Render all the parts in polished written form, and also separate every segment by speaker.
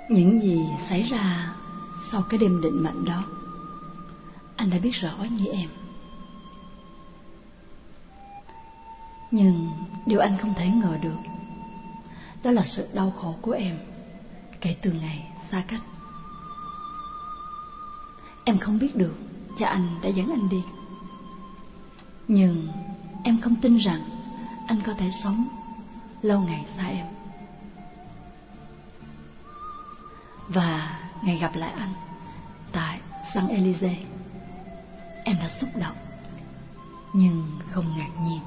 Speaker 1: Những gì xảy ra sau cái đêm định mệnh đó, anh đã biết rõ như em. Nhưng điều anh không thể ngờ được, đó là sự đau khổ của em kể từ ngày xa cách. Em không biết được cha anh đã dẫn anh đi, nhưng em không tin rằng anh có thể sống lâu ngày xa em. Và ngày gặp lại anh tại Champs-Élysées, em đã xúc động nhưng không ngạc nhiên.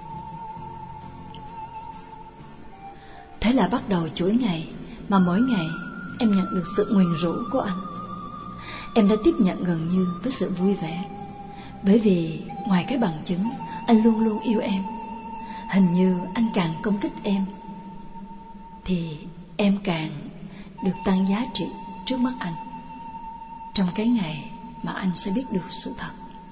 Speaker 1: Thế là bắt đầu chuỗi ngày mà mỗi ngày em nhận được sự nguyền rủa của anh. Em đã tiếp nhận gần như với sự vui vẻ, bởi vì ngoài cái bằng chứng anh luôn luôn yêu em, hình như anh càng công kích em thì em càng được tăng giá trị trước mắt anh, trong cái ngày mà anh sẽ biết được sự thật.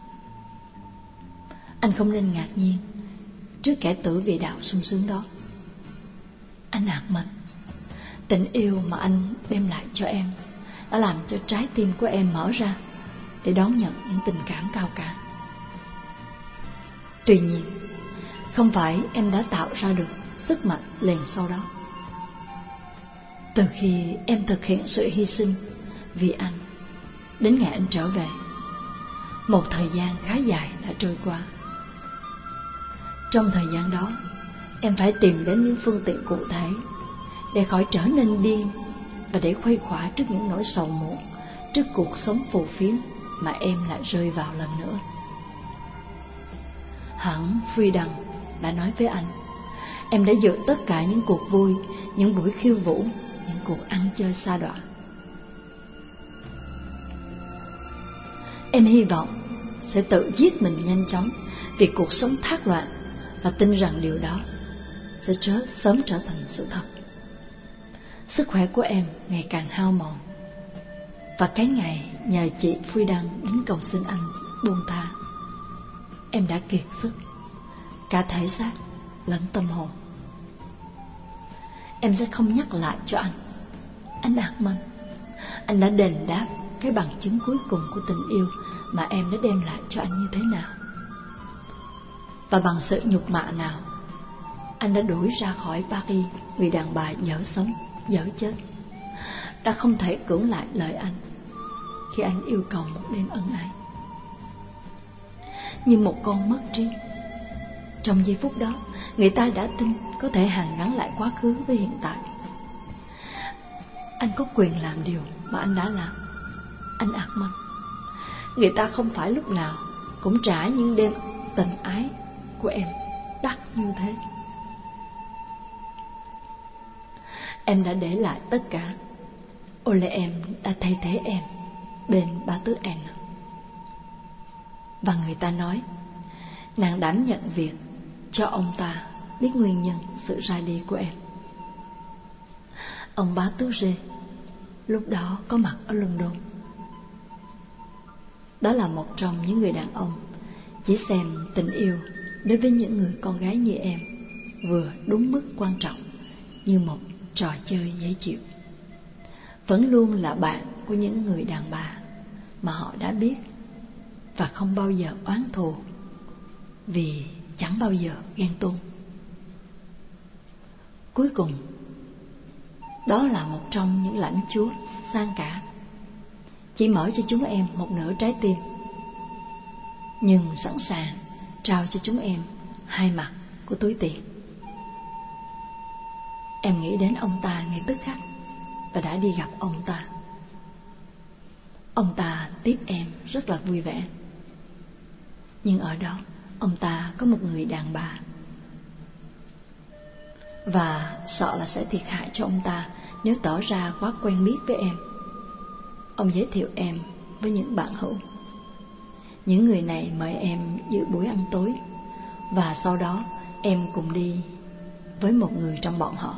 Speaker 1: Anh không nên ngạc nhiên trước kẻ tử vì đạo sung sướng đó. Anh ác mình, tình yêu mà anh đem lại cho em đã làm cho trái tim của em mở ra để đón nhận những tình cảm cao cả. Tuy nhiên, không phải em đã tạo ra được sức mạnh liền sau đó. Từ khi em thực hiện sự hy sinh vì anh đến ngày anh trở về, một thời gian khá dài đã trôi qua. Trong thời gian đó, em phải tìm đến những phương tiện cụ thể để khỏi trở nên điên và để khuây khỏa trước những nỗi sầu muộn, trước cuộc sống phù phiếm mà em lại rơi vào lần nữa. Hẳn Freedom đã nói với anh, em đã dự tất cả những cuộc vui, những buổi khiêu vũ, những cuộc ăn chơi sa đọa. Em hy vọng sẽ tự giết mình nhanh chóng vì cuộc sống thác loạn, và tin rằng điều đó sẽ sớm trở thành sự thật. Sức khỏe của em ngày càng hao mòn, và cái ngày nhờ chị Freedom đến cầu xin anh buông tha, em đã kiệt sức cả thể xác lẫn tâm hồn. Em sẽ không nhắc lại cho anh ác mình, anh đã đền đáp cái bằng chứng cuối cùng của tình yêu mà em đã đem lại cho anh như thế nào, và bằng sự nhục mạ nào anh đã đuổi ra khỏi Paris người đàn bà dở sống dở chết, đã không thể cưỡng lại lời anh khi anh yêu cầu một đêm ân ái. Như một con mất trí, trong giây phút đó người ta đã tin có thể hàn gắn lại quá khứ với hiện tại. Anh có quyền làm điều mà anh đã làm, anh ác mộng. Người ta không phải lúc nào cũng trả những đêm tình ái của em đắt như thế. Em đã để lại tất cả. Ole em đã thay thế em bên bà tứ Anne. Và người ta nói nàng đảm nhận việc cho ông ta biết nguyên nhân sự ra đi của em. Ông bá tước Rê lúc đó có mặt ở London. Đó là một trong những người đàn ông chỉ xem tình yêu đối với những người con gái như em vừa đúng mức quan trọng như một trò chơi dễ chịu, vẫn luôn là bạn của những người đàn bà mà họ đã biết và không bao giờ oán thù, vì chẳng bao giờ ghen tuông. Cuối cùng, đó là một trong những lãnh chúa sang cả, chỉ mở cho chúng em một nửa trái tim, nhưng sẵn sàng trao cho chúng em hai mặt của túi tiền. Em nghĩ đến ông ta ngay tức khắc và đã đi gặp ông ta. Ông ta tiếp em rất là vui vẻ, nhưng ở đó ông ta có một người đàn bà, và sợ là sẽ thiệt hại cho ông ta nếu tỏ ra quá quen biết với em. Ông giới thiệu em với những bạn hữu. Những người này mời em dự buổi ăn tối, và sau đó em cùng đi với một người trong bọn họ.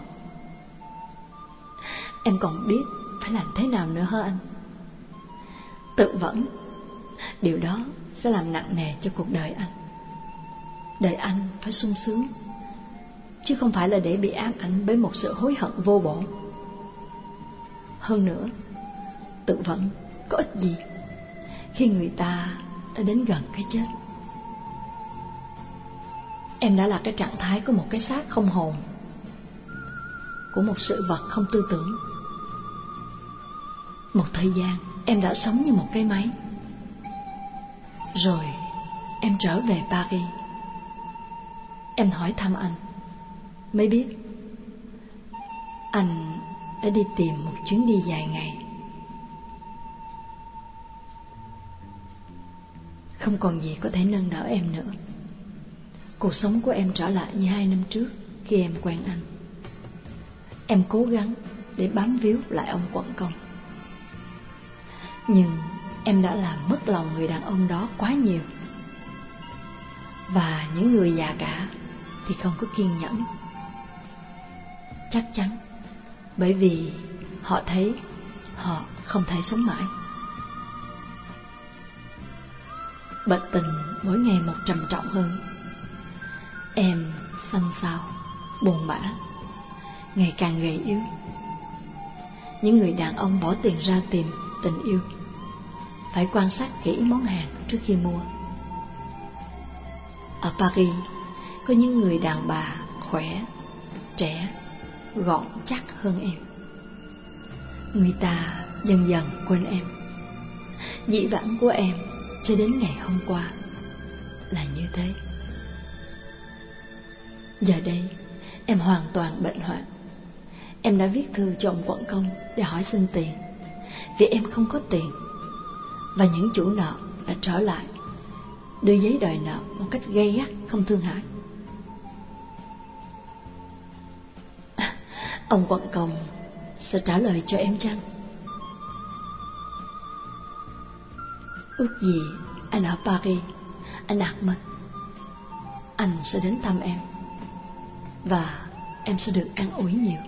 Speaker 1: Em còn biết phải làm thế nào nữa hả anh? Tự vẫn, điều đó sẽ làm nặng nề cho cuộc đời anh. Đời anh phải sung sướng, chứ không phải là để bị ám ảnh bởi một sự hối hận vô bổ. Hơn nữa, tự vẫn có ích gì khi người ta đã đến gần cái chết. Em đã là cái trạng thái của một cái xác không hồn, của một sự vật không tư tưởng. Một thời gian em đã sống như một cái máy. Rồi em trở về Paris. Em hỏi thăm anh, mới biết anh đã đi tìm một chuyến đi dài ngày. Không còn gì có thể nâng đỡ em nữa. Cuộc sống của em trở lại như 2 năm trước khi em quen anh. Em cố gắng để bám víu lại ông quận công, nhưng em đã làm mất lòng người đàn ông đó quá nhiều. Và những người già cả thì không có kiên nhẫn. Chắc chắn bởi vì họ thấy họ không thể sống mãi. Bệnh tình mỗi ngày một trầm trọng hơn. Em xanh xao, buồn bã, ngày càng gầy yếu. Những người đàn ông bỏ tiền ra tìm tình yêu phải quan sát kỹ món hàng trước khi mua. Ở Paris có những người đàn bà khỏe, trẻ, gọn chắc hơn em. Người ta dần dần quên em. Dĩ vãng của em cho đến ngày hôm qua là như thế. Giờ đây em hoàn toàn bệnh hoạn. Em đã viết thư cho ông quận công để hỏi xin tiền, vì em không có tiền. Và những chủ nợ đã trở lại, đưa giấy đòi nợ một cách gay gắt, không thương hại. Ông quận công sẽ trả lời cho em chăng? Ước gì anh ở Paris, anh Ahmed, anh sẽ đến thăm em, và em sẽ được an ủi nhiều.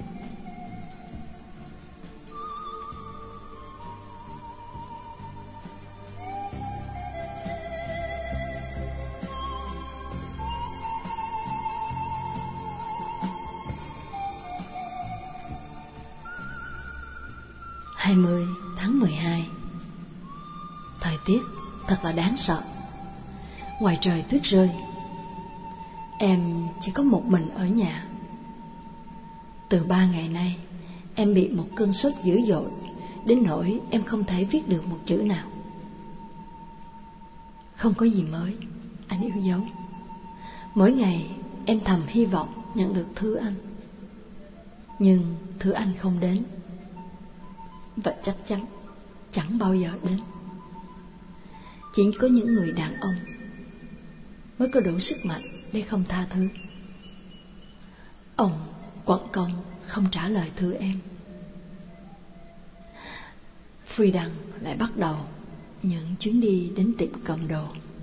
Speaker 1: Hai 20 tháng 12. Thời tiết thật là đáng sợ. Ngoài trời tuyết rơi. Em chỉ có một mình ở nhà. Từ 3 ngày nay, em bị một cơn sốt dữ dội, đến nỗi em không thể viết được một chữ nào. Không có gì mới, anh yêu dấu. Mỗi ngày em thầm hy vọng nhận được thư anh, nhưng thư anh không đến, và chắc chắn chẳng bao giờ đến. Chỉ có những người đàn ông mới có đủ sức mạnh để không tha thứ. Ông quận công không trả lời thư em. Friedan lại bắt đầu những chuyến đi đến tiệm cầm đồ.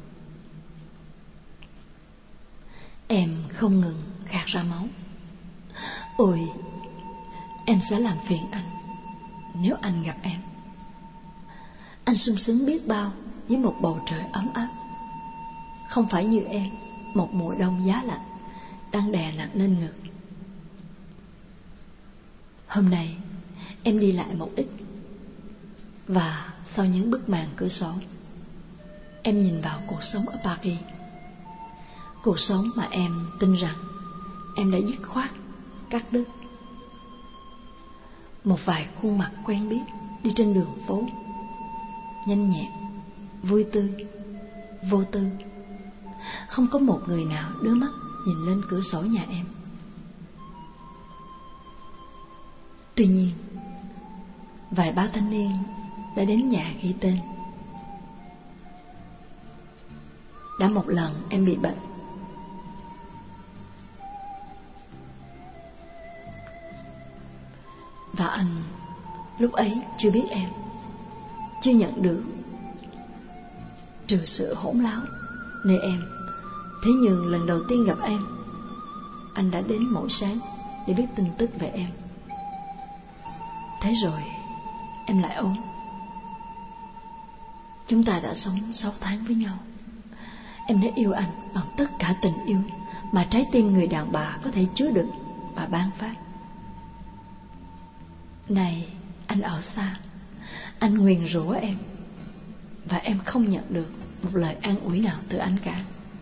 Speaker 1: Em không ngừng khạc ra máu. Ôi, em sẽ làm phiền anh nếu anh gặp em. Anh sung sướng biết bao với một bầu trời ấm áp, không phải như em, một mùa đông giá lạnh đang đè nặng lên ngực. Hôm nay em đi lại một ít, và sau những bức màn cửa sổ, em nhìn vào cuộc sống ở Paris. Cuộc sống mà em tin rằng em đã dứt khoát cắt đứt. Một vài khuôn mặt quen biết đi trên đường phố, nhanh nhẹn, vui tươi, vô tư. Không có một người nào đưa mắt nhìn lên cửa sổ nhà em. Tuy nhiên, vài ba thanh niên đã đến nhà ghi tên. Đã một lần em bị bệnh, và anh lúc ấy chưa biết em, chưa nhận được trừ sự hỗn láo nơi em. Thế nhưng lần đầu tiên gặp em, anh đã đến mỗi sáng để biết tin tức về em. Thế rồi em lại ốm. Chúng ta đã sống 6 tháng với nhau. Em đã yêu anh bằng tất cả tình yêu mà trái tim người đàn bà có thể chứa đựng và ban phát. Này anh ở xa, anh nguyền rủa em, và em không nhận được một lời an ủi nào từ anh cả.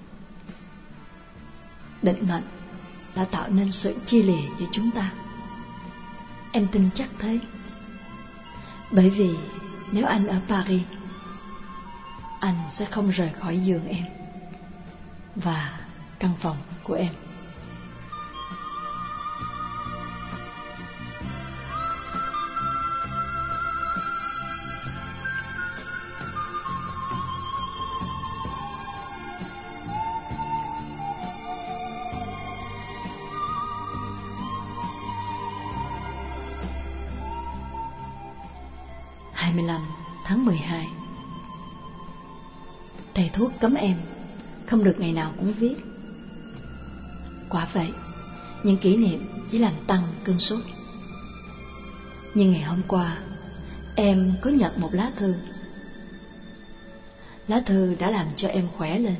Speaker 1: Định mệnh đã tạo nên sự chia lìa giữa chúng ta. Em tin chắc thế. Bởi vì nếu anh ở Paris, anh sẽ không rời khỏi giường em và căn phòng của em. Tháng 12. Thầy thuốc cấm em không được ngày nào cũng viết. Quả vậy, những kỷ niệm chỉ làm tăng cơn sốt. Nhưng ngày hôm qua, em có nhận một lá thư. Lá thư đã làm cho em khỏe lên.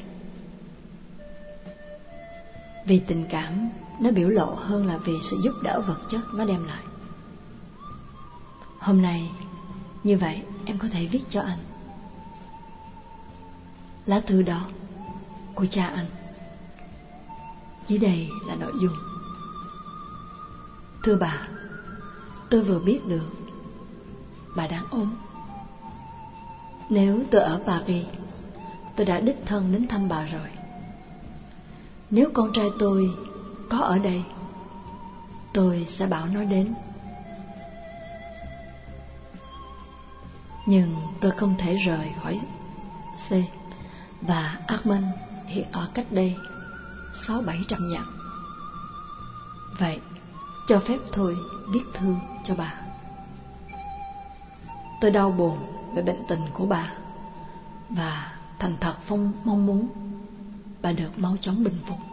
Speaker 1: Vì tình cảm nó biểu lộ hơn là vì sự giúp đỡ vật chất nó đem lại. Hôm nay, như vậy em có thể viết cho anh. Lá thư đó của cha anh. Dưới đây là nội dung. Thưa bà, tôi vừa biết được bà đang ốm. Nếu tôi ở Paris, tôi đã đích thân đến thăm bà rồi. Nếu con trai tôi có ở đây, tôi sẽ bảo nó đến. Nhưng tôi không thể rời khỏi C, và Armand hiện ở cách đây 600-700 dặm. Vậy cho phép tôi viết thư cho bà. Tôi đau buồn về bệnh tình của bà, và thành thật mong muốn bà được mau chóng bình phục.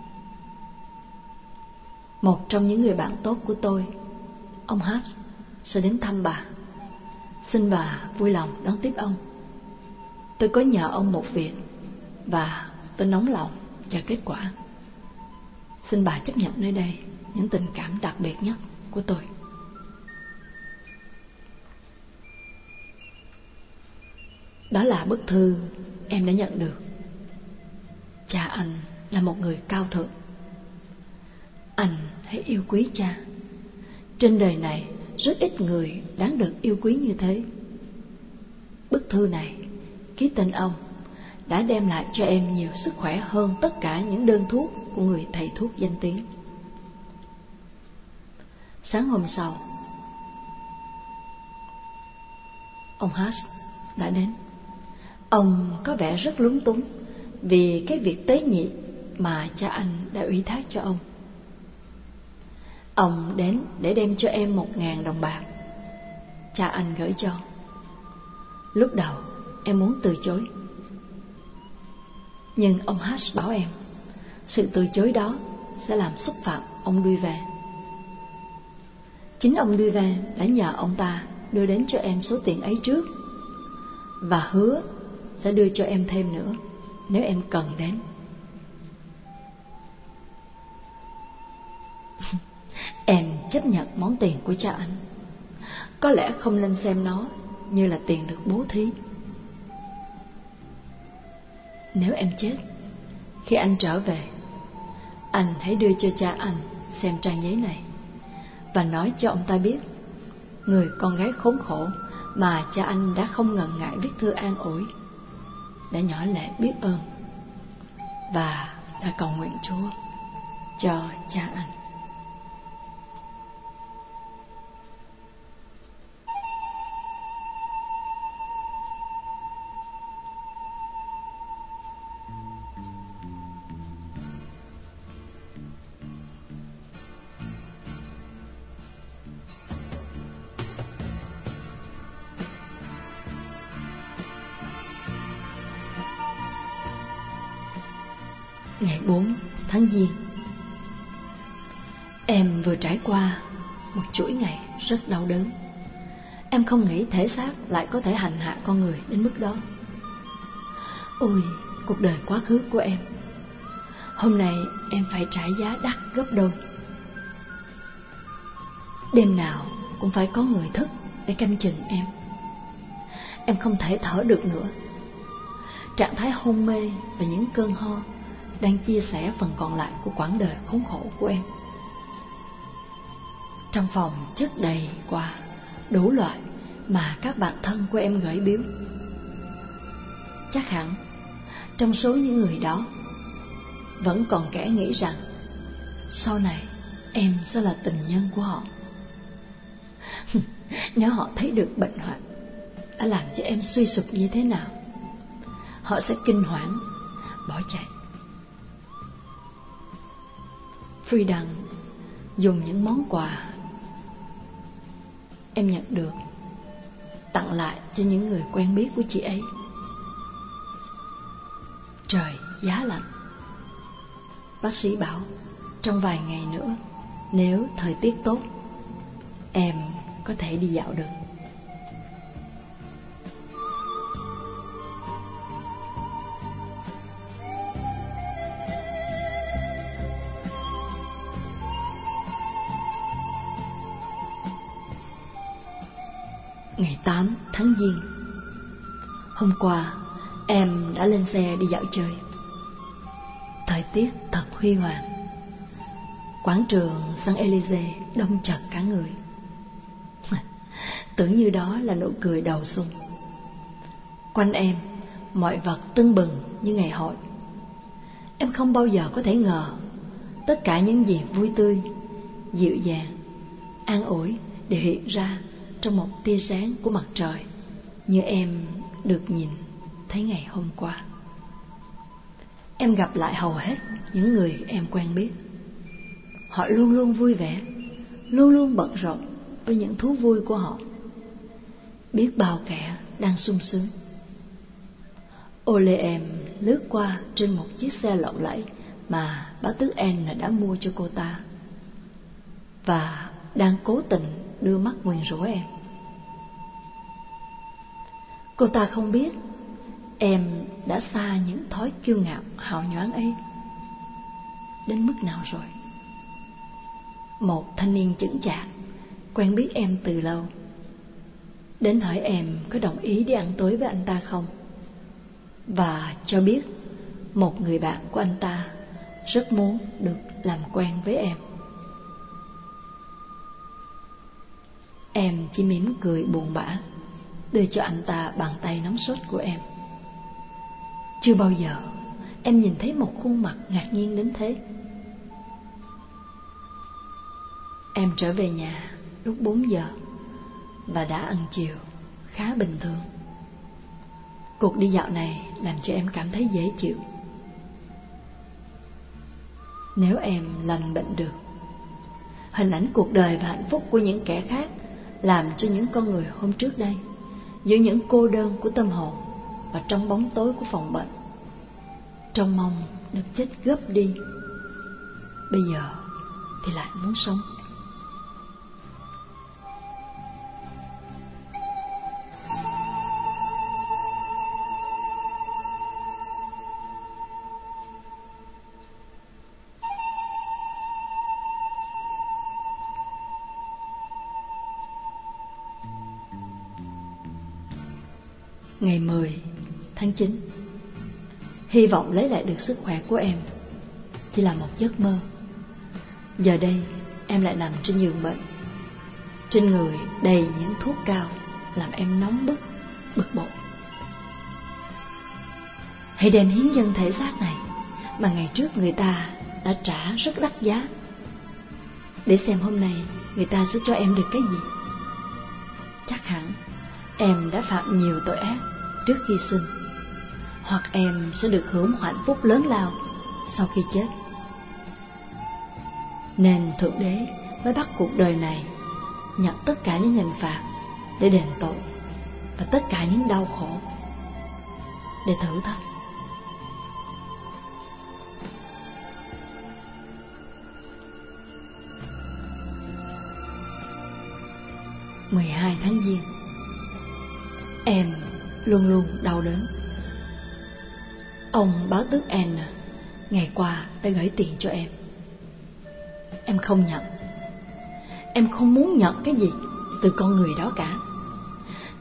Speaker 1: Một trong những người bạn tốt của tôi, ông H, sẽ đến thăm bà. Xin bà vui lòng đón tiếp ông. Tôi có nhờ ông một việc, và tôi nóng lòng chờ kết quả. Xin bà chấp nhận nơi đây những tình cảm đặc biệt nhất của tôi. Đó là bức thư em đã nhận được. Cha anh là một người cao thượng. Anh hãy yêu quý cha. Trên đời này rất ít người đáng được yêu quý như thế. Bức thư này ký tên ông đã đem lại cho em nhiều sức khỏe hơn tất cả những đơn thuốc của người thầy thuốc danh tiếng. Sáng hôm sau, ông H đã đến. Ông có vẻ rất lúng túng vì cái việc tế nhị mà cha anh đã ủy thác cho ông. Ông đến để đem cho em 1.000 đồng bạc cha anh gửi cho. Lúc đầu em muốn từ chối, nhưng ông H bảo em sự từ chối đó sẽ làm xúc phạm ông Duyvin. Chính ông Duyvin đã nhờ ông ta đưa đến cho em số tiền ấy trước, và hứa sẽ đưa cho em thêm nữa nếu em cần đến. Em chấp nhận món tiền của cha anh. Có lẽ không nên xem nó như là tiền được bố thí. Nếu em chết, khi anh trở về, anh hãy đưa cho cha anh xem trang giấy này và nói cho ông ta biết người con gái khốn khổ mà cha anh đã không ngần ngại viết thư an ủi, đã nhỏ lệ biết ơn và đã cầu nguyện Chúa cho cha anh. Ngày 4 tháng Giêng, em vừa trải qua một chuỗi ngày rất đau đớn. Em không nghĩ thể xác lại có thể hành hạ con người đến mức đó. Ôi, cuộc đời quá khứ của em. Hôm nay em phải trả giá đắt gấp đôi. Đêm nào cũng phải có người thức để canh chừng em. Em không thể thở được nữa. Trạng thái hôn mê và những cơn ho đang chia sẻ phần còn lại của quãng đời khốn khổ của em. Trong phòng chất đầy quà đủ loại mà các bạn thân của em gửi biếu. Chắc hẳn trong số những người đó vẫn còn kẻ nghĩ rằng sau này em sẽ là tình nhân của họ. Nếu họ thấy được bệnh hoạn đã làm cho em suy sụp như thế nào, họ sẽ kinh hoảng bỏ chạy. Friedan dùng những món quà em nhận được tặng lại cho những người quen biết của chị ấy. Trời giá lạnh. Bác sĩ bảo trong vài ngày nữa, nếu thời tiết tốt, em có thể đi dạo được. Ngày 8 tháng Giêng. Hôm qua em đã lên xe đi dạo chơi. Thời tiết thật huy hoàng. Quảng trường Champs-Élysées đông chật cả người. Tưởng như đó là nụ cười đầu xuân. Quanh em mọi vật tưng bừng như ngày hội. Em không bao giờ có thể ngờ tất cả những gì vui tươi, dịu dàng, an ủi đều hiện ra trong một tia sáng của mặt trời như em được nhìn thấy ngày hôm qua. Em gặp lại hầu hết những người em quen biết. Họ luôn luôn vui vẻ, luôn luôn bận rộn với những thú vui của họ. Biết bao kẻ đang sung sướng. Ole em lướt qua trên một chiếc xe lộng lẫy mà bá tước Anne đã mua cho cô ta, và đang cố tình đưa mắt nguyền rủa em. Cô ta không biết em đã xa những thói kiêu ngạo hào nhoáng ấy đến mức nào rồi. Một thanh niên chững chạc quen biết em từ lâu đến hỏi em có đồng ý đi ăn tối với anh ta không, và cho biết một người bạn của anh ta rất muốn được làm quen với em. Em chỉ mỉm cười buồn bã đưa cho anh ta bàn tay nóng sốt của em. Chưa bao giờ em nhìn thấy một khuôn mặt ngạc nhiên đến thế. Em trở về nhà lúc 4 giờ và đã ăn chiều khá bình thường. Cuộc đi dạo này làm cho em cảm thấy dễ chịu. Nếu em lành bệnh được, hình ảnh cuộc đời và hạnh phúc của những kẻ khác làm cho những con người hôm trước đây, giữa những cô đơn của tâm hồn và trong bóng tối của phòng bệnh, trông mong được chết gấp đi, bây giờ thì lại muốn sống. Ngày 10 tháng 9. Hy vọng lấy lại được sức khỏe của em chỉ là một giấc mơ. Giờ đây em lại nằm trên giường bệnh, trên người đầy những thuốc cao làm em nóng bức, bực bội. Hãy đem hiến dâng thể xác này mà ngày trước người ta đã trả rất đắt giá, để xem hôm nay người ta sẽ cho em được cái gì. Chắc hẳn em đã phạm nhiều tội ác trước khi sinh, hoặc em sẽ được hưởng hạnh phúc lớn lao sau khi chết. Nên Thượng Đế mới bắt cuộc đời này nhận tất cả những hình phạt để đền tội, và tất cả những đau khổ để thử thách. Mười 12 tháng Giêng. Em luôn luôn đau đớn. Ông báo tước Anne ngày qua đã gửi tiền cho em. Em không nhận. Em không muốn nhận cái gì từ con người đó cả.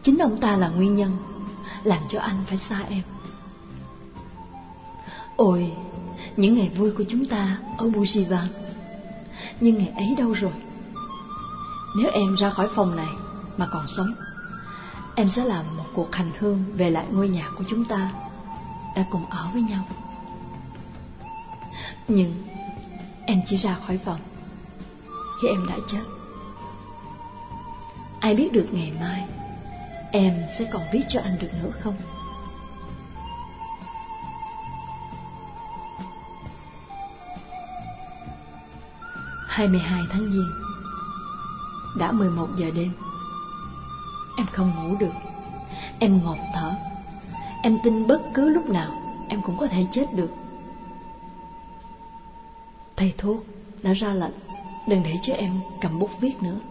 Speaker 1: Chính ông ta là nguyên nhân làm cho anh phải xa em. Ôi, những ngày vui của chúng ta ở Bougival, nhưng ngày ấy đâu rồi? Nếu em ra khỏi phòng này mà còn sống, em sẽ làm một cuộc hành hương về lại ngôi nhà của chúng ta đã cùng ở với nhau. Nhưng em chỉ ra khỏi phòng khi em đã chết. Ai biết được ngày mai em sẽ còn viết cho anh được nữa không? Ngày 22 tháng Giêng, đã 11 giờ đêm. Em không ngủ được. Em ngộp thở. Em tin bất cứ lúc nào em cũng có thể chết được. Thầy thuốc đã ra lệnh đừng để cho em cầm bút viết nữa.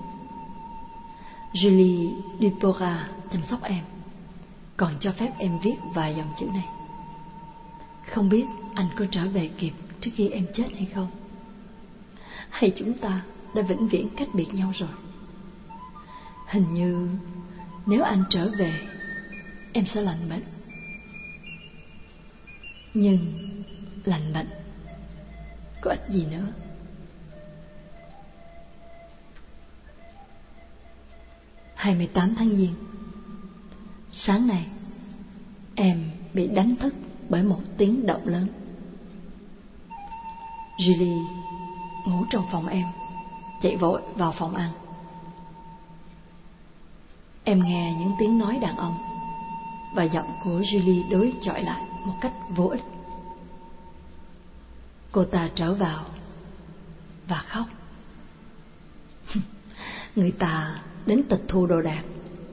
Speaker 1: Julie Dupora chăm sóc em, còn cho phép em viết vài dòng chữ này: không biết anh có trở về kịp trước khi em chết hay không? Hay chúng ta đã vĩnh viễn cách biệt nhau rồi? Hình như nếu anh trở về, em sẽ lành bệnh. Nhưng lành bệnh có ích gì nữa? Ngày 18 tháng Giêng, sáng nay em bị đánh thức bởi một tiếng động lớn. Julie ngủ trong phòng em, chạy vội vào phòng ăn. Em nghe những tiếng nói đàn ông và giọng của Julie đối chọi lại một cách vô ích. Cô ta trở vào và khóc. Người ta đến tịch thu đồ đạc.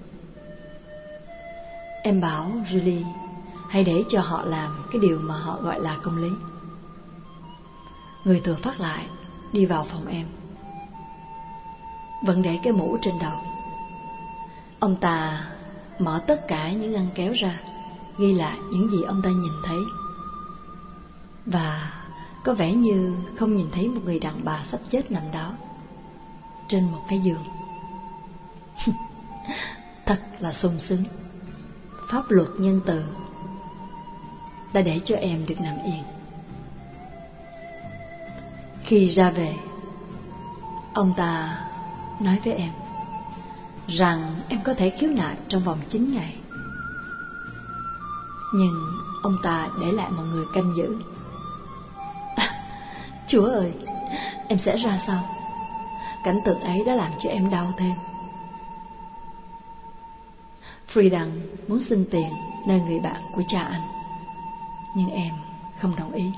Speaker 1: Em bảo Julie hãy để cho họ làm cái điều mà họ gọi là công lý. Người thừa phát lại đi vào phòng em, vẫn để cái mũ trên đầu. Ông ta mở tất cả những ngăn kéo ra, ghi lại những gì ông ta nhìn thấy, và có vẻ như không nhìn thấy một người đàn bà sắp chết nằm đó trên một cái giường. Thật là sung sướng. Pháp luật nhân từ đã để cho em được nằm yên. Khi ra về, ông ta nói với em rằng em có thể khiếu nại trong vòng 9 ngày. Nhưng ông ta để lại một người canh giữ. Chúa ơi, em sẽ ra sao? Cảnh tượng ấy đã làm cho em đau thêm. Friedan muốn xin tiền nơi người bạn của cha anh, nhưng em không đồng ý.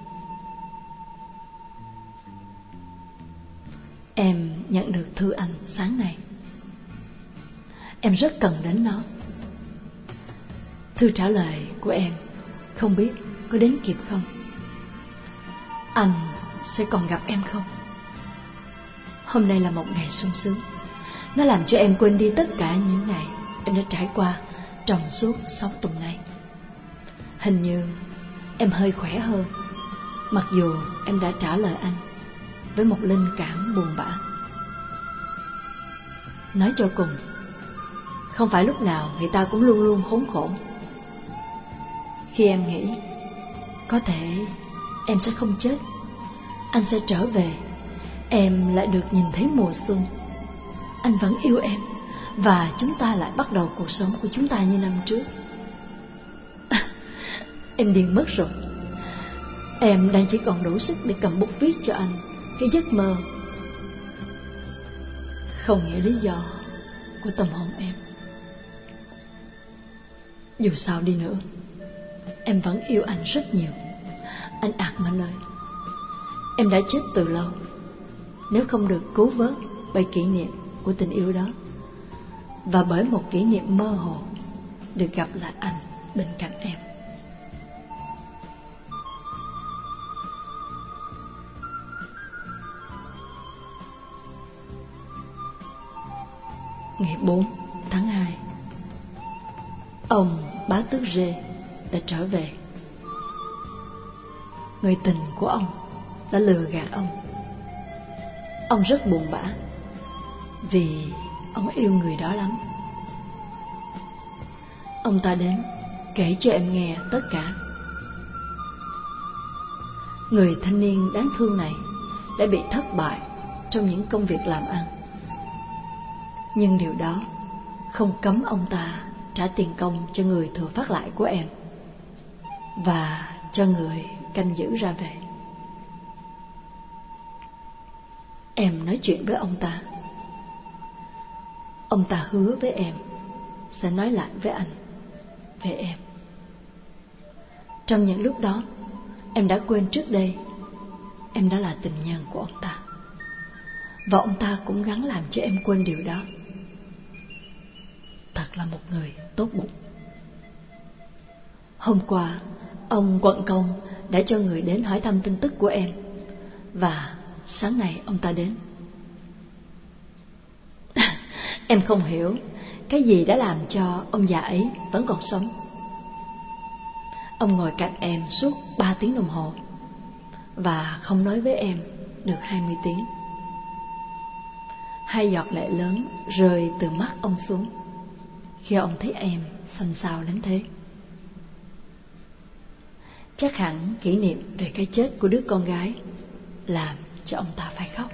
Speaker 1: Em nhận được thư anh sáng nay. Em rất cần đến nó. Thư trả lời của em không biết có đến kịp không. Anh sẽ còn gặp em không? Hôm nay là một ngày sung sướng. Nó làm cho em quên đi tất cả những ngày em đã trải qua trong suốt 6 tuần nay. Hình như em hơi khỏe hơn, mặc dù em đã trả lời anh với một linh cảm buồn bã. Nói cho cùng, không phải lúc nào người ta cũng luôn luôn khốn khổ. Khi em nghĩ có thể em sẽ không chết, anh sẽ trở về, em lại được nhìn thấy mùa xuân, anh vẫn yêu em, và chúng ta lại bắt đầu cuộc sống của chúng ta như năm trước. Em điên mất rồi. Em đang chỉ còn đủ sức để cầm bút viết cho anh cái giấc mơ không nghĩa lý do của tâm hồn em. Dù sao đi nữa, em vẫn yêu anh rất nhiều. Anh Armand ơi, em đã chết từ lâu nếu không được cứu vớt bởi kỷ niệm của tình yêu đó, và bởi một kỷ niệm mơ hồ được gặp lại anh bên cạnh em. Ngày 4 tháng 2, ông bá tước Rê đã trở về. Người tình của ông đã lừa gạt ông. Ông rất buồn bã vì ông yêu người đó lắm. Ông ta đến kể cho em nghe tất cả. Người thanh niên đáng thương này đã bị thất bại trong những công việc làm ăn, nhưng điều đó không cấm ông ta trả tiền công cho người thừa phát lại của em và cho người canh giữ ra về. Em nói chuyện với ông ta. Ông ta hứa với em sẽ nói lại với anh về em. Trong những lúc đó, em đã quên trước đây em đã là tình nhân của ông ta, và ông ta cũng gắng làm cho em quên điều đó. Thật là một người tốt bụng. Hôm qua, ông Quận Công đã cho người đến hỏi thăm tin tức của em, và sáng nay ông ta đến. Em không hiểu cái gì đã làm cho ông già ấy vẫn còn sống. Ông ngồi cạnh em suốt 3 tiếng đồng hồ và không nói với em được 20 tiếng. 2 giọt lệ lớn rơi từ mắt ông xuống khi ông thấy em xanh xao đến thế. Chắc hẳn kỷ niệm về cái chết của đứa con gái làm cho ông ta phải khóc.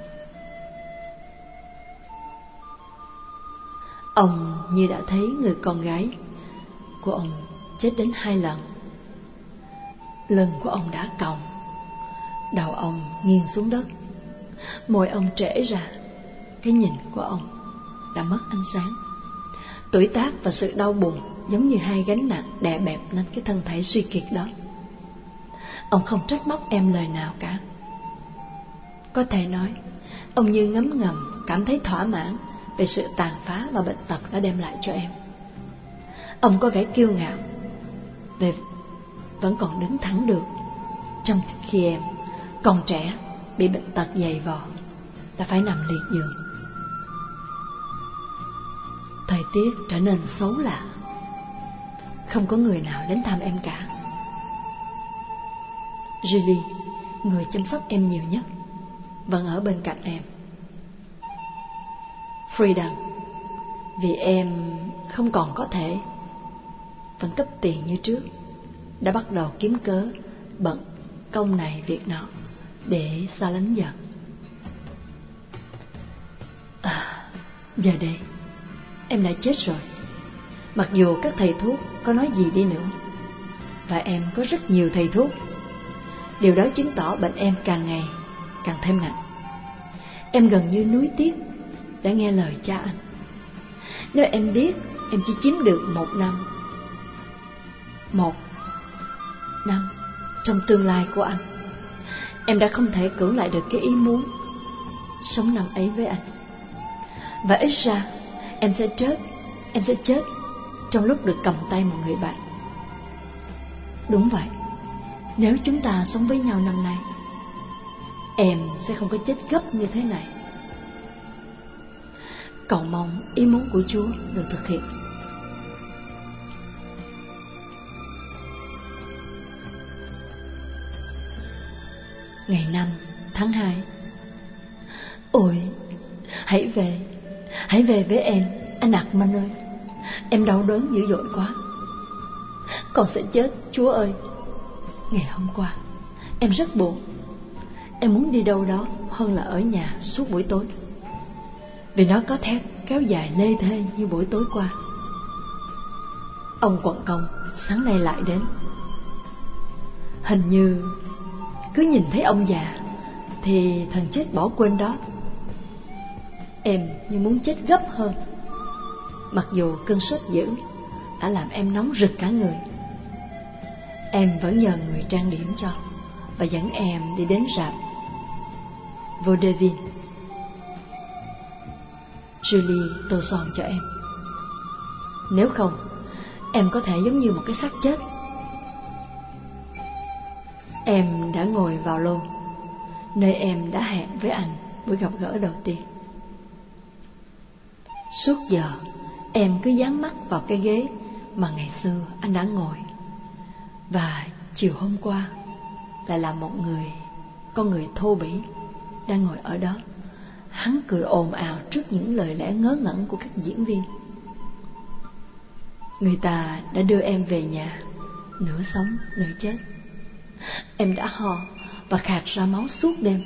Speaker 1: Ông như đã thấy người con gái của ông chết đến 2 lần. Lưng của ông đã còng, đầu ông nghiêng xuống đất, môi ông trễ ra, cái nhìn của ông đã mất ánh sáng. Tuổi tác và sự đau buồn giống như 2 gánh nặng đè bẹp lên cái thân thể suy kiệt đó. Ông không trách móc em lời nào cả. Có thể nói, ông như ngấm ngầm cảm thấy thỏa mãn về sự tàn phá mà bệnh tật đã đem lại cho em. Ông có vẻ kiêu ngạo về vẫn còn đứng thẳng được, trong khi em còn trẻ bị bệnh tật dày vò, đã phải nằm liệt giường. Thời tiết trở nên xấu lạ, không có người nào đến thăm em cả. Julie, người chăm sóc em nhiều nhất, vẫn ở bên cạnh em. Frida, vì em không còn có thể vẫn cấp tiền như trước, đã bắt đầu kiếm cớ bận công này việc nọ để xa lánh dần. Giờ đây em đã chết rồi. Mặc dù các thầy thuốc có nói gì đi nữa, và em có rất nhiều thầy thuốc, điều đó chứng tỏ bệnh em càng ngày càng thêm nặng. Em gần như nuối tiếc đã nghe lời cha anh. Nếu em biết em chỉ chiếm được 1 năm trong tương lai của anh, em đã không thể cưỡng lại được cái ý muốn sống năm ấy với anh. Và ít ra em sẽ chết trong lúc được cầm tay một người bạn. Đúng vậy, nếu chúng ta sống với nhau năm nay, em sẽ không có chết gấp như thế này. Cầu mong ý muốn của Chúa được thực hiện. Ngày 5 tháng 2. Ôi, hãy về với em, anh Ackerman ơi. Em đau đớn dữ dội quá. Con sẽ chết, Chúa ơi. Ngày hôm qua em rất buồn. Em muốn đi đâu đó hơn là ở nhà suốt buổi tối, vì nó có thể kéo dài lê thê như buổi tối qua. Ông Quận Công sáng nay lại đến. Hình như cứ nhìn thấy ông già thì thần chết bỏ quên đó. Em như muốn chết gấp hơn, mặc dù cơn sốt dữ đã làm em nóng rực cả người. Em vẫn nhờ người trang điểm cho và dẫn em đi đến rạp Vaudeville. Julie tô son cho em. Nếu không, em có thể giống như một cái xác chết. Em đã ngồi vào lô, nơi em đã hẹn với anh buổi gặp gỡ đầu tiên. Suốt giờ em cứ dán mắt vào cái ghế mà ngày xưa anh đã ngồi, và chiều hôm qua lại là một con người thô bỉ đang ngồi ở đó. Hắn cười ồn ào trước những lời lẽ ngớ ngẩn của các diễn viên. Người ta đã đưa em về nhà, nửa sống nửa chết. Em đã ho và khạc ra máu suốt đêm.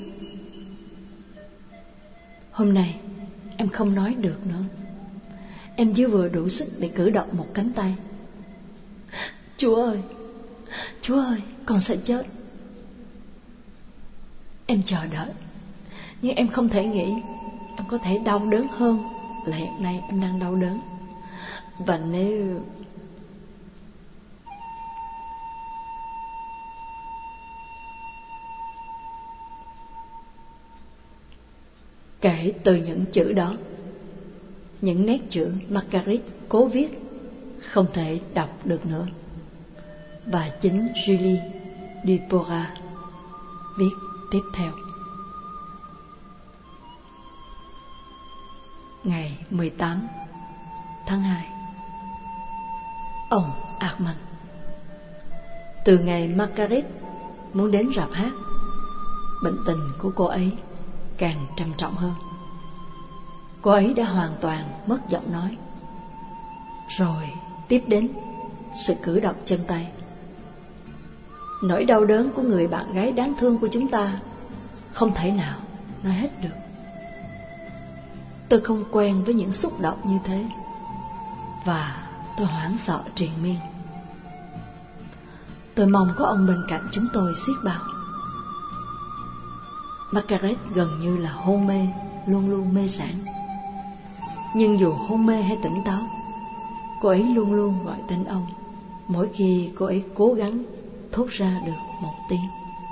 Speaker 1: Hôm nay em không nói được nữa. Em chỉ vừa đủ sức để cử động một cánh tay. Chúa ơi, Chúa ơi, con sẽ chết. Em chờ đợi, nhưng em không thể nghĩ em có thể đau đớn hơn là hiện nay em đang đau đớn. Và nếu kể từ những chữ đó, những nét chữ Marguerite cố viết không thể đọc được nữa, và chính Julie Dupora viết tiếp theo. Ngày 18 tháng 2. Ông Armand. Từ ngày Marguerite muốn đến rạp hát, bệnh tình của cô ấy càng trầm trọng hơn. Cô ấy đã hoàn toàn mất giọng nói. Rồi tiếp đến sự cử động chân tay. Nỗi đau đớn của người bạn gái đáng thương của chúng ta không thể nào nói hết được. Tôi không quen với những xúc động như thế, và tôi hoảng sợ triền miên. Tôi mong có ông bên cạnh chúng tôi xiết bao. Marguerite gần như là hôn mê, luôn luôn mê sảng. Nhưng dù hôn mê hay tỉnh táo, cô ấy luôn luôn gọi tên ông mỗi khi cô ấy cố gắng thốt ra được một tiếng.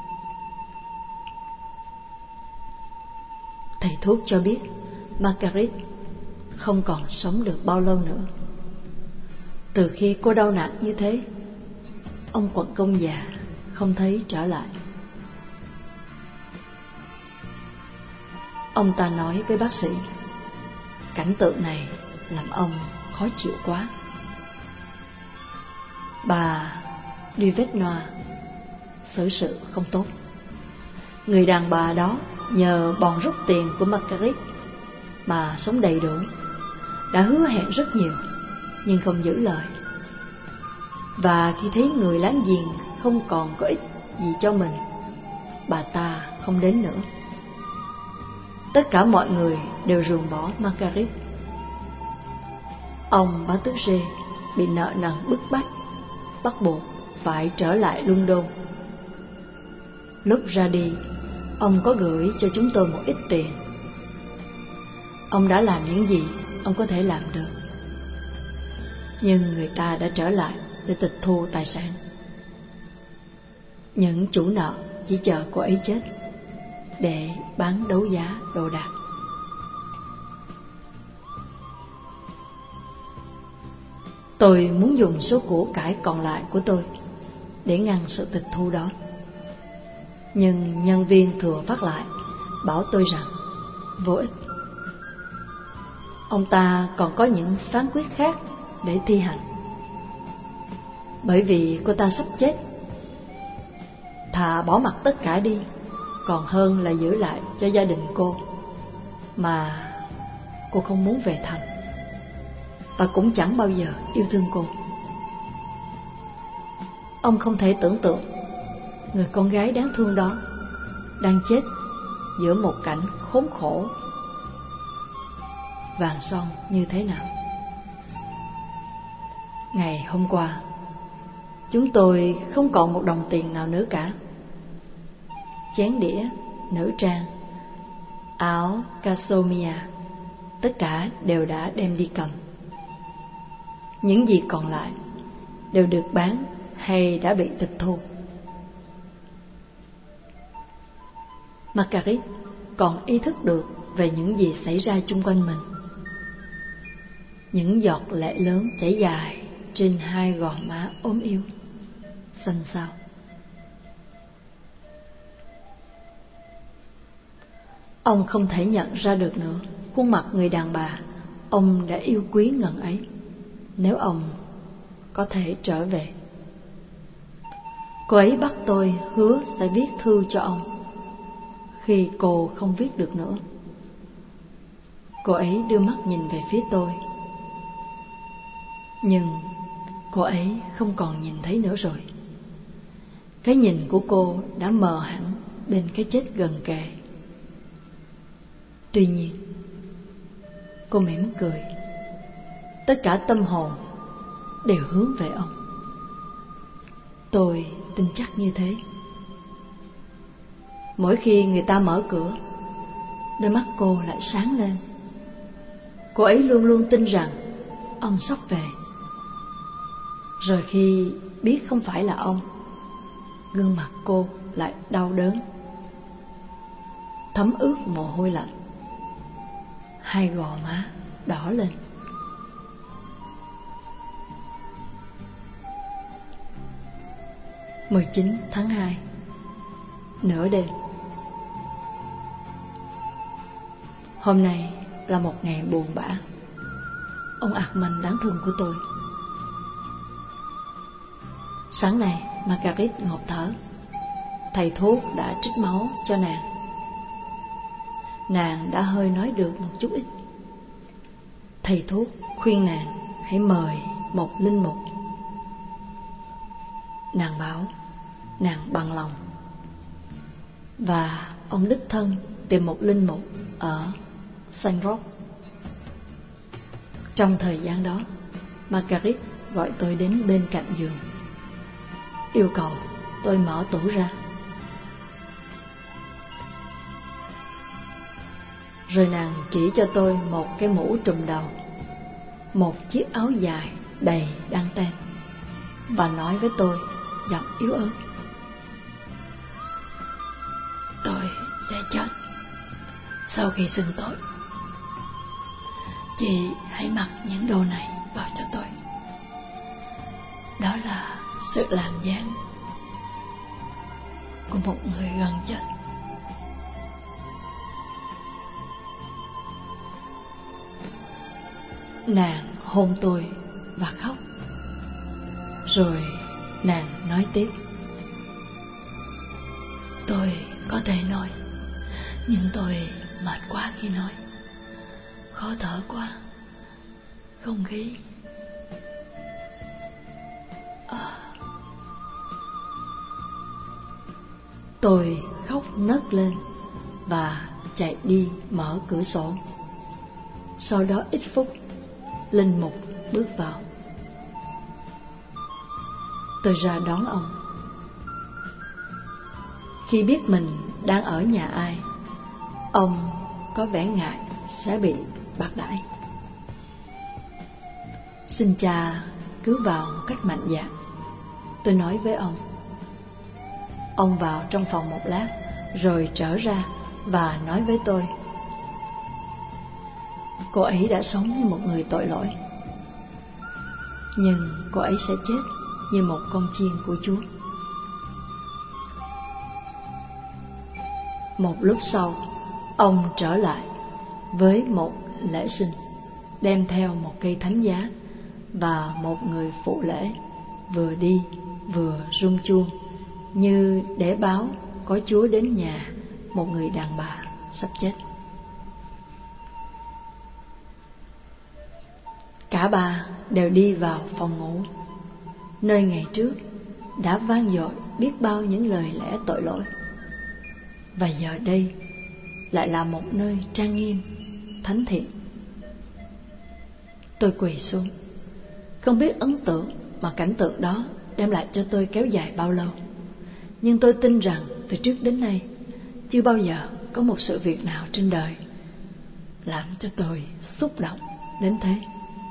Speaker 1: Thầy thuốc cho biết Marguerite không còn sống được bao lâu nữa. Từ khi cô đau nặng như thế, ông quận công già không thấy trở lại. Ông ta nói với bác sĩ, cảnh tượng này làm ông khó chịu quá. Bà Duvesnoy xử sự không tốt. Người đàn bà đó nhờ bòn rút tiền của Marguerite mà sống đầy đủ, đã hứa hẹn rất nhiều nhưng không giữ lời. Và khi thấy người láng giềng không còn có ích gì cho mình, bà ta không đến nữa. Tất cả mọi người đều ruồng bỏ Marguerite. Ông bá tước Rê bị nợ nần bức bách, bắt buộc phải trở lại London. Lúc ra đi, ông có gửi cho chúng tôi một ít tiền. Ông đã làm những gì ông có thể làm được, nhưng người ta đã trở lại để tịch thu tài sản. Những chủ nợ chỉ chờ cô ấy chết để bán đấu giá đồ đạc. Tôi muốn dùng số của cải còn lại của tôi để ngăn sự tịch thu đó, nhưng nhân viên thừa phát lại bảo tôi rằng vô ích. Ông ta còn có những phán quyết khác để thi hành. Bởi vì cô ta sắp chết, thà bỏ mặc tất cả đi còn hơn là giữ lại cho gia đình cô, mà cô không muốn về thành và cũng chẳng bao giờ yêu thương cô. Ông không thể tưởng tượng người con gái đáng thương đó đang chết giữa một cảnh khốn khổ vàng son như thế nào. Ngày hôm qua, chúng tôi không còn một đồng tiền nào nữa cả. Chén đĩa, nữ trang, áo cashmere, tất cả đều đã đem đi cầm. Những gì còn lại đều được bán hay đã bị tịch thu. Marguerite còn ý thức được về những gì xảy ra chung quanh mình. Những giọt lệ lớn chảy dài trên hai gò má ốm yếu, xanh xao. Ông không thể nhận ra được nữa khuôn mặt người đàn bà ông đã yêu quý ngần ấy, nếu ông có thể trở về. Cô ấy bắt tôi hứa sẽ viết thư cho ông khi cô không viết được nữa. Cô ấy đưa mắt nhìn về phía tôi, nhưng cô ấy không còn nhìn thấy nữa rồi. Cái nhìn của cô đã mờ hẳn bên cái chết gần kề. Tuy nhiên, cô mỉm cười. Tất cả tâm hồn đều hướng về ông. Tôi tin chắc như thế. Mỗi khi người ta mở cửa, đôi mắt cô lại sáng lên. Cô ấy luôn luôn tin rằng ông sắp về. Rồi khi biết không phải là ông, gương mặt cô lại đau đớn, thấm ướt mồ hôi lạnh, hai gò má đỏ lên. Mười 19 tháng 2, nửa đêm. Hôm nay là một ngày buồn bã. Ông Armand đáng thương của tôi. Sáng nay Margaret ngộp thở. Thầy thuốc đã trích máu cho nàng. Nàng đã hơi nói được một chút ít. Thầy thuốc khuyên nàng hãy mời một linh mục. Nàng bảo nàng bằng lòng, và ông đích thân tìm một linh mục ở Saint Roch. Trong thời gian đó, Margaret gọi tôi đến bên cạnh giường, yêu cầu tôi mở tủ ra. Rồi nàng chỉ cho tôi một cái mũ trùm đầu, một chiếc áo dài đầy đăng ten, và nói với tôi giọng yếu ớt: tôi sẽ chết sau khi xưng tội. Chị hãy mặc những đồ này vào cho tôi. Đó là sự làm dáng của một người gần chết. Nàng hôn tôi và khóc. Rồi nàng nói tiếp: tôi có thể nói, nhưng tôi mệt quá khi nói, khó thở quá, không khí. Tôi khóc nấc lên và chạy đi mở cửa sổ. Sau đó ít phút, linh mục bước vào. Tôi ra đón ông. Khi biết mình đang ở nhà ai, ông có vẻ ngại sẽ bị bạc đãi. Xin cha cứ vào một cách mạnh dạn, tôi nói với ông. Ông vào trong phòng một lát, rồi trở ra và nói với tôi: cô ấy đã sống như một người tội lỗi, nhưng cô ấy sẽ chết như một con chiên của Chúa. Một lúc sau, ông trở lại với một lễ sinh, đem theo một cây thánh giá và một người phụ lễ, vừa đi vừa rung chuông, như để báo có Chúa đến nhà một người đàn bà sắp chết. Cả ba đều đi vào phòng ngủ, nơi ngày trước đã vang dội biết bao những lời lẽ tội lỗi, và giờ đây lại là một nơi trang nghiêm, thánh thiện. Tôi quỳ xuống, không biết ấn tượng mà cảnh tượng đó đem lại cho tôi kéo dài bao lâu, nhưng tôi tin rằng từ trước đến nay chưa bao giờ có một sự việc nào trên đời làm cho tôi xúc động đến thế.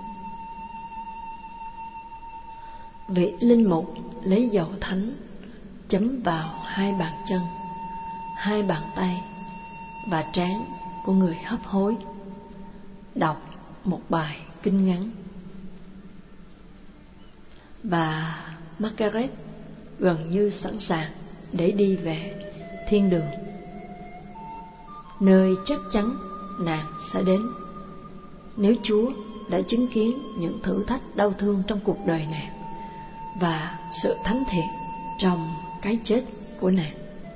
Speaker 1: Vị linh mục lấy dầu thánh chấm vào hai bàn chân, hai bàn tay và trán của người hấp hối, đọc một bài kinh ngắn. Và Margaret gần như sẵn sàng để đi về thiên đường, nơi chắc chắn nàng sẽ đến nếu Chúa đã chứng kiến những thử thách đau thương trong cuộc đời nàng và sự thánh thiện trong cái chết của nàng.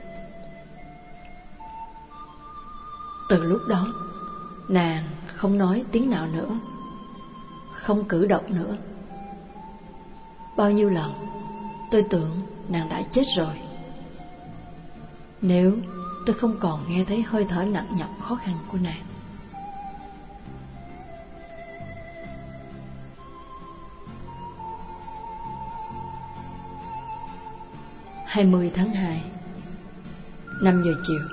Speaker 1: Từ lúc đó, nàng không nói tiếng nào nữa, không cử động nữa. Bao nhiêu lần tôi tưởng nàng đã chết rồi. Nếu tôi không còn nghe thấy hơi thở nặng nhọc khó khăn của nàng. Hai 20 tháng 2, 5 giờ chiều.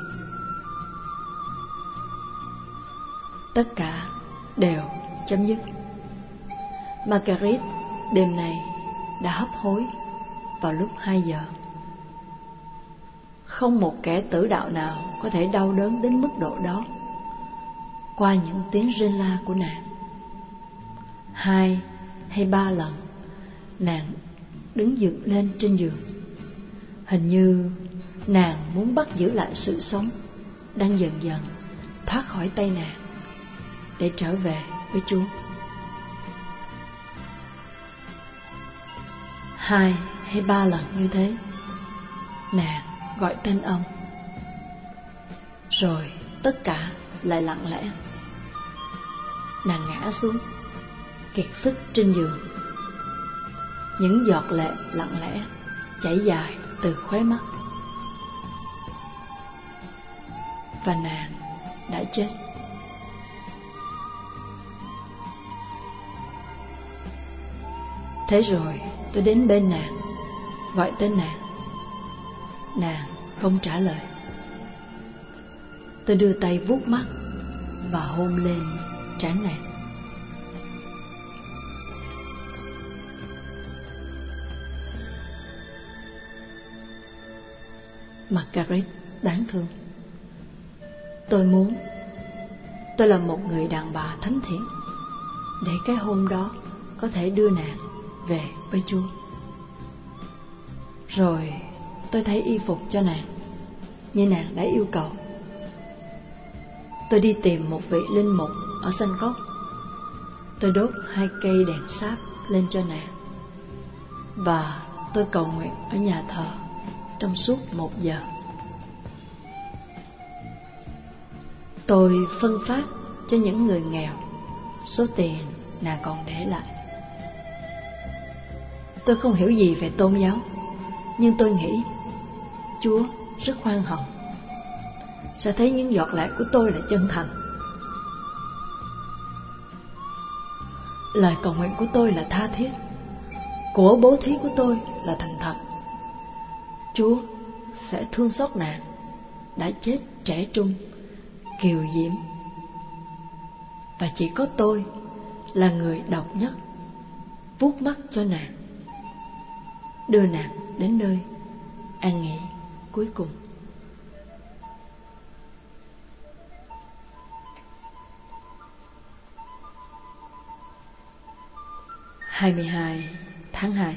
Speaker 1: Tất cả đều chấm dứt. Margaret đêm nay đã hấp hối vào lúc 2 giờ. Không một kẻ tử đạo nào có thể đau đớn đến mức độ đó qua những tiếng rên la của nàng. 2 hay 3 lần nàng đứng dựng lên trên giường. Hình như nàng muốn bắt giữ lại sự sống đang dần dần thoát khỏi tay nàng để trở về với Chúa. 2 hay 3 lần như thế, nàng gọi tên ông. Rồi tất cả lại lặng lẽ. Nàng ngã xuống kiệt sức trên giường. Những giọt lệ lặng lẽ chảy dài từ khóe mắt. Và nàng đã chết. Thế rồi tôi đến bên nàng, gọi tên nàng. Nàng không trả lời. Tôi đưa tay vuốt mắt và hôn lên trán nàng. Margaret đáng thương. Tôi là một người đàn bà thánh thiện, để cái hôn đó có thể đưa nàng về với Chúa. Rồi tôi thấy y phục cho nàng như nàng đã yêu cầu. Tôi đi tìm một vị linh mục ở Sanh Gốc. Tôi đốt 2 cây đèn sáp lên cho nàng, và tôi cầu nguyện ở nhà thờ trong suốt 1 giờ. Tôi phân phát cho những người nghèo số tiền nàng còn để lại. Tôi không hiểu gì về tôn giáo, nhưng tôi nghĩ Chúa rất khoan hồng, sẽ thấy những giọt lệ của tôi là chân thành. Lời cầu nguyện của tôi là tha thiết, của bố thí của tôi là thành thật. Chúa sẽ thương xót nàng đã chết trẻ trung, kiều diễm. Và chỉ có tôi là người độc nhất vuốt mắt cho nàng, đưa nàng đến nơi an nghỉ cuối cùng. Hai 22 tháng 2.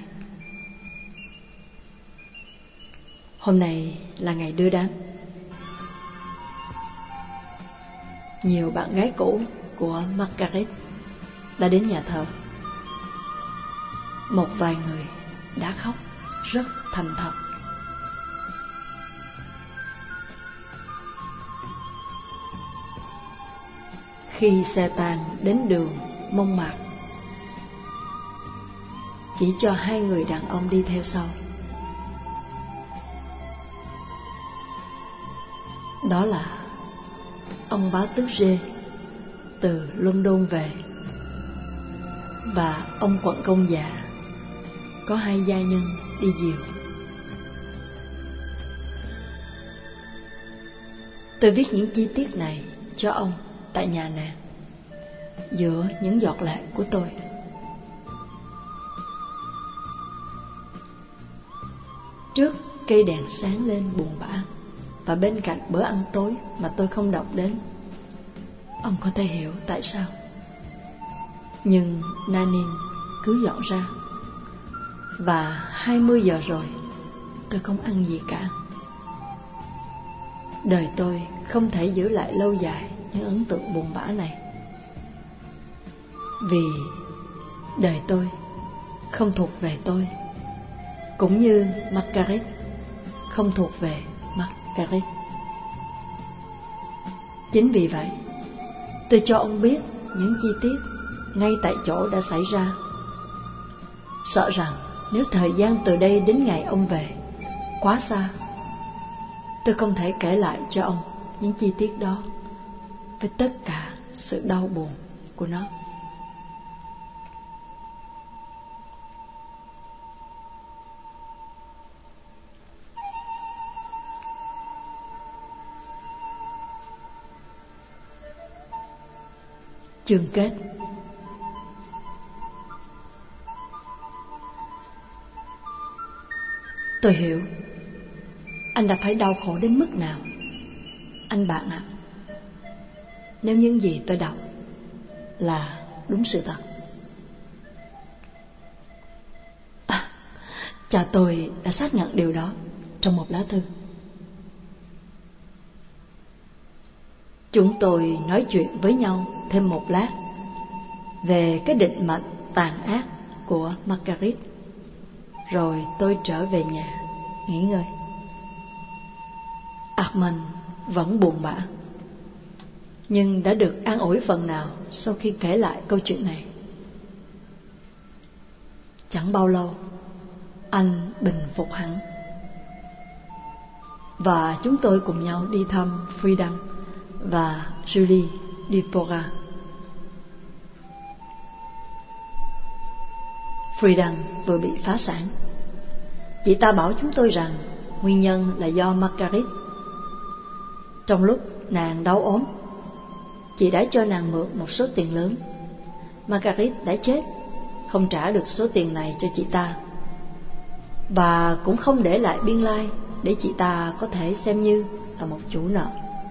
Speaker 1: Hôm nay là ngày đưa đám. Nhiều bạn gái cũ của Margaret đã đến nhà thờ. Một vài người đã khóc rất thành thật. Khi xe tang đến đường Mông Mạc, chỉ cho 2 người đàn ông đi theo sau. Đó là ông bá tước Rê từ London về, và ông quận công già có 2 gia nhân đi dìu. Tôi viết những chi tiết này cho ông tại nhà nàng, giữa những giọt lệ của tôi. Trước cây đèn sáng lên buồn bã, và bên cạnh bữa ăn tối mà tôi không động đến. Ông có thể hiểu tại sao. Nhưng Nanin cứ dọn ra, và 20 giờ rồi tôi không ăn gì cả. Đời tôi không thể giữ lại lâu dài những ấn tượng buồn bã này, vì đời tôi không thuộc về tôi, cũng như Margaret không thuộc về Margaret. Chính vì vậy, tôi cho ông biết những chi tiết ngay tại chỗ đã xảy ra, sợ rằng nếu thời gian từ đây đến ngày ông về quá xa, tôi không thể kể lại cho ông những chi tiết đó với tất cả sự đau buồn của nó. Chương kết. Tôi hiểu anh đã phải đau khổ đến mức nào, anh bạn ạ. Nếu những gì tôi đọc là đúng sự thật. Cha tôi đã xác nhận điều đó trong một lá thư. Chúng tôi nói chuyện với nhau thêm một lát về cái định mệnh tàn ác của Margaret, rồi tôi trở về nhà nghỉ ngơi. Armand vẫn buồn bã, nhưng đã được an ủi phần nào sau khi kể lại câu chuyện này. Chẳng bao lâu, anh bình phục hẳn, và chúng tôi cùng nhau đi thăm Friedan và Julie Dupora. Friedan vừa bị phá sản. Chị ta bảo chúng tôi rằng nguyên nhân là do Margaret. Trong lúc nàng đau ốm, chị đã cho nàng mượn một số tiền lớn. Margaret đã chết, không trả được số tiền này cho chị ta, và cũng không để lại biên lai để chị ta có thể xem như là một chủ nợ.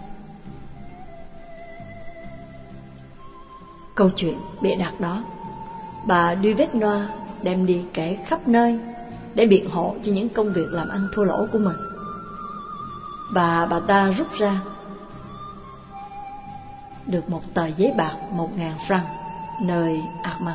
Speaker 1: Câu chuyện bịa đặt đó, bà Duvernois đem đi kể khắp nơi để biện hộ cho những công việc làm ăn thua lỗ của mình. Và bà ta rút ra được một tờ giấy bạc 1.000 franc nơi Armand.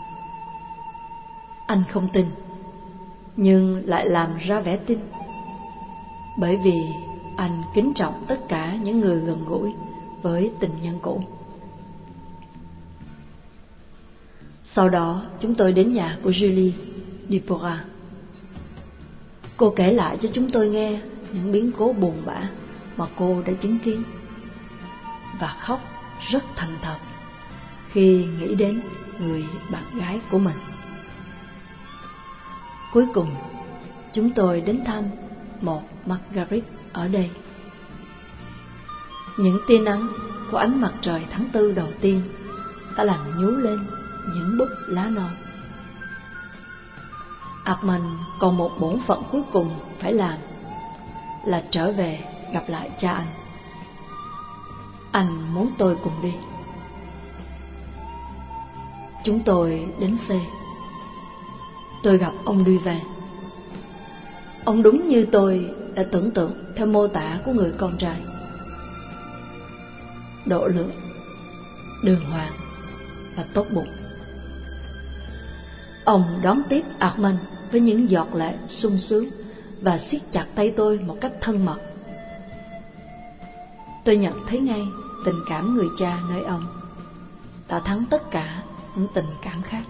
Speaker 1: Anh không tin, nhưng lại làm ra vẻ tin, bởi vì anh kính trọng tất cả những người gần gũi với tình nhân cũ. Sau đó chúng tôi đến nhà của Julie Dupora. Cô kể lại cho chúng tôi nghe những biến cố buồn bã mà cô đã chứng kiến, và khóc rất thành thật khi nghĩ đến người bạn gái của mình. Cuối cùng chúng tôi đến thăm một Margaret ở đây. Những tia nắng của ánh mặt trời tháng 4 đầu tiên đã làm nhú lên những búp lá non. Armand còn một bổn phận cuối cùng phải làm, là trở về gặp lại cha anh. Anh muốn tôi cùng đi. Chúng tôi đến xe. Tôi gặp ông Duvin. Ông đúng như tôi đã tưởng tượng theo mô tả của người con trai: độ lượng, đường hoàng và tốt bụng. Ông đón tiếp Armand với những giọt lệ sung sướng và siết chặt tay tôi một cách thân mật. Tôi nhận thấy ngay tình cảm người cha nơi ông đã thắng tất cả những tình cảm khác.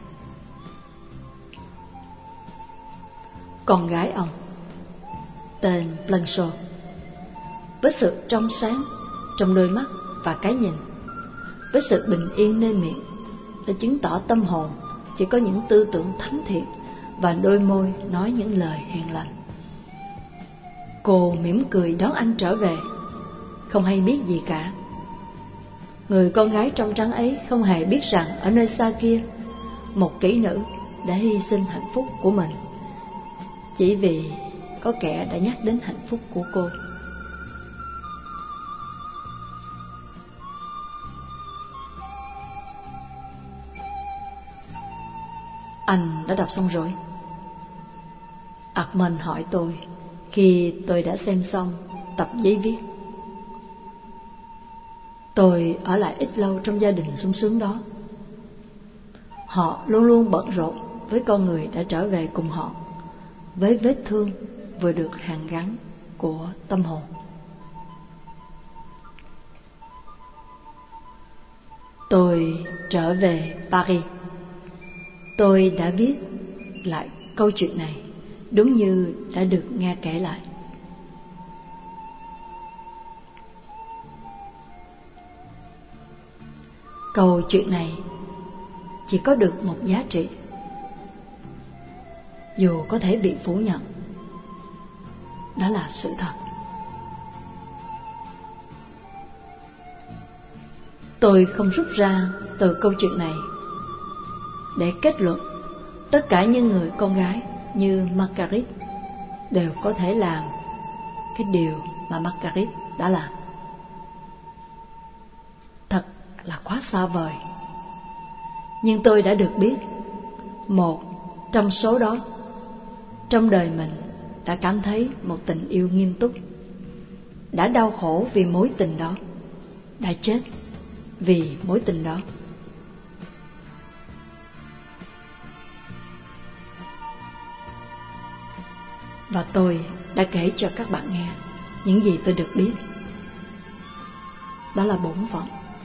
Speaker 1: Con gái ông, tên Blanchot, với sự trong sáng trong đôi mắt và cái nhìn, với sự bình yên nơi miệng, đã chứng tỏ tâm hồn chỉ có những tư tưởng thánh thiện và đôi môi nói những lời hiền lành. Cô mỉm cười đón anh trở về, không hay biết gì cả. Người con gái trong trắng ấy không hề biết rằng ở nơi xa kia, một kỹ nữ đã hy sinh hạnh phúc của mình chỉ vì có kẻ đã nhắc đến hạnh phúc của cô. Anh đã đọc xong rồi? Armand hỏi tôi khi tôi đã xem xong tập giấy viết. Tôi ở lại ít lâu trong gia đình sung sướng đó. Họ luôn luôn bận rộn với con người đã trở về cùng họ, với vết thương vừa được hàn gắn của tâm hồn. Tôi trở về Paris. Tôi đã viết lại câu chuyện này đúng như đã được nghe kể lại. Câu chuyện này chỉ có được một giá trị, dù có thể bị phủ nhận, đó là sự thật. Tôi không rút ra từ câu chuyện này để kết luận tất cả những người con gái như Margaret đều có thể làm cái điều mà Margaret đã làm. Thật là quá xa vời. Nhưng tôi đã được biết một trong số đó trong đời mình đã cảm thấy một tình yêu nghiêm túc, đã đau khổ vì mối tình đó, đã chết vì mối tình đó. Và tôi đã kể cho các bạn nghe những gì tôi được biết. Đó là bổn phận.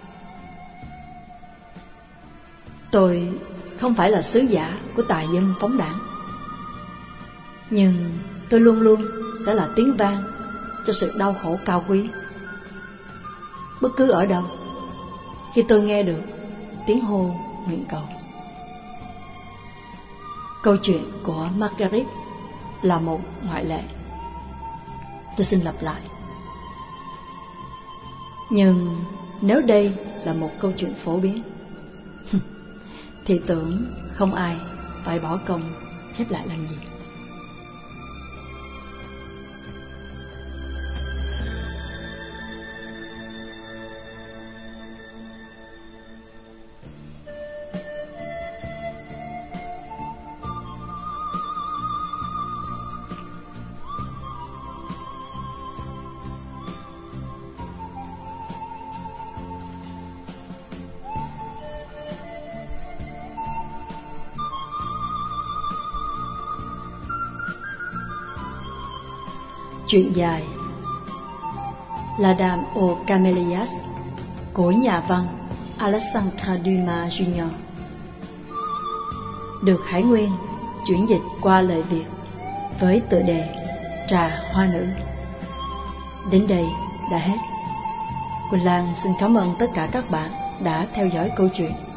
Speaker 1: Tôi không phải là sứ giả của tài dân phóng đảng, nhưng tôi luôn luôn sẽ là tiếng vang cho sự đau khổ cao quý. Bất cứ ở đâu, khi tôi nghe được tiếng hô nguyện cầu. Câu chuyện của Margaret là một ngoại lệ. Tôi xin lặp lại. Nhưng nếu đây là một câu chuyện phổ biến thì tưởng không ai phải bỏ công chép lại làm gì. Chuyện dài La Dame aux Camélias của nhà văn Alexandre Dumas Jr. được Hải Nguyên chuyển dịch qua lời Việt với tựa đề Trà Hoa Nữ. Đến đây đã hết. Quỳnh Lan xin cảm ơn tất cả các bạn đã theo dõi câu chuyện.